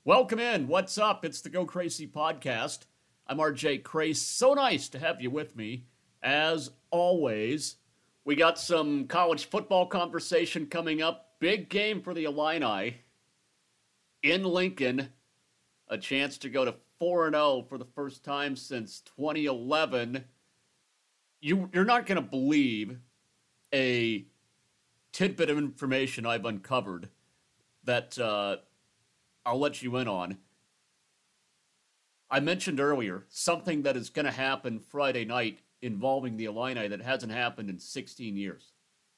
Welcome in. What's up? It's the Go Crazy podcast. I'm RJ Crace. So nice to have you with me. As always, we got some college football conversation coming up. Big game for the Illini in Lincoln. A chance to go to 4-0 for the first time since 2011. You're not going to believe a tidbit of information I've uncovered that I'll let you in on. I mentioned earlier something that is going to happen Friday night involving the Illini that hasn't happened in 16 years.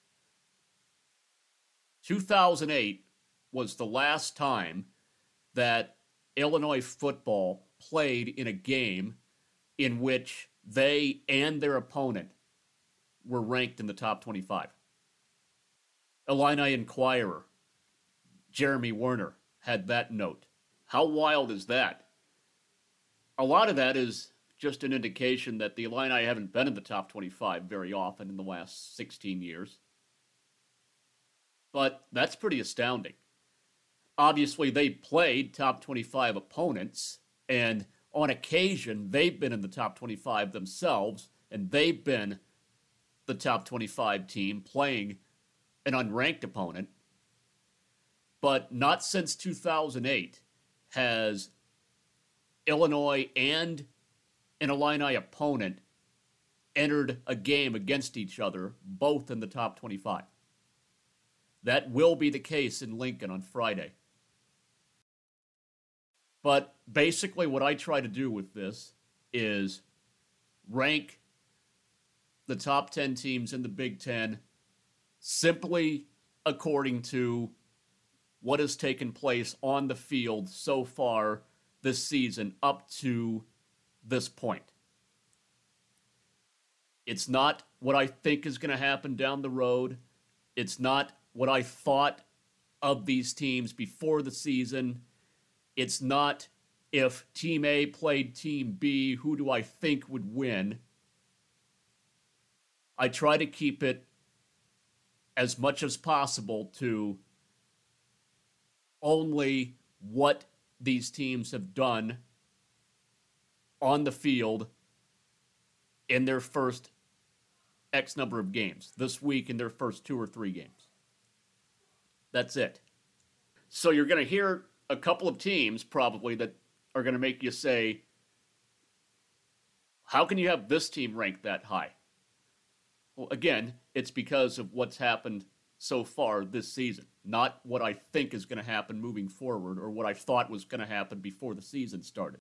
2008 was the last time that Illinois football played in a game in which they and their opponent were ranked in the top 25. Illini Inquirer, Jeremy Werner, had that note. How wild is that? A lot of that is just an indication that the Illini haven't been in the top 25 very often in the last 16 years. But that's pretty astounding. Obviously, they played top 25 opponents, and on occasion, they've been in the top 25 themselves, and they've been the top 25 team playing an unranked opponent. But not since 2008 has Illinois and an Illini opponent entered a game against each other, both in the top 25. That will be the case in Lincoln on Friday. But basically what I try to do with this is rank the top 10 teams in the Big Ten simply according to what has taken place on the field so far this season up to this point. It's not what I think is going to happen down the road. It's not what I thought of these teams before the season. It's not if Team A played Team B, who do I think would win? I try to keep it as much as possible to only what these teams have done on the field in their first X number of games. This week in their first 2 or 3 games. That's it. So you're going to hear a couple of teams probably that are going to make you say, how can you have this team ranked that high? Well, again, it's because of what's happened so far this season, not what I think is going to happen moving forward or what I thought was going to happen before the season started.